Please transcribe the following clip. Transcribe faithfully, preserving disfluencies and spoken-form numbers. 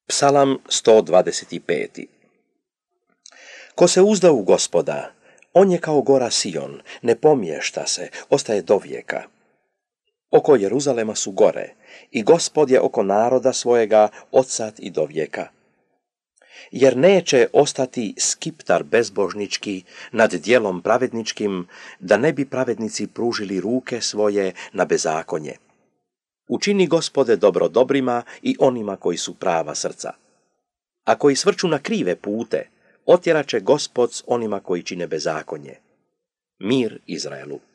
Psalam sto dvadeset pet. Ko se uzda u Gospoda, on je kao gora Sion, ne pomiješta se, ostaje dovijeka. Oko Jeruzalema su gore, i Gospod je oko naroda svojega od sad i dovijeka. Jer neće ostati skiptar bezbožnički nad djelom pravedničkim, da ne bi pravednici pružili ruke svoje na bezakonje. Učini, Gospode, dobro dobrima i onima koji su prava srca. A koji svrču na krive pute, otjerat će Gospod s onima koji čine bezakonje. Mir Izraelu.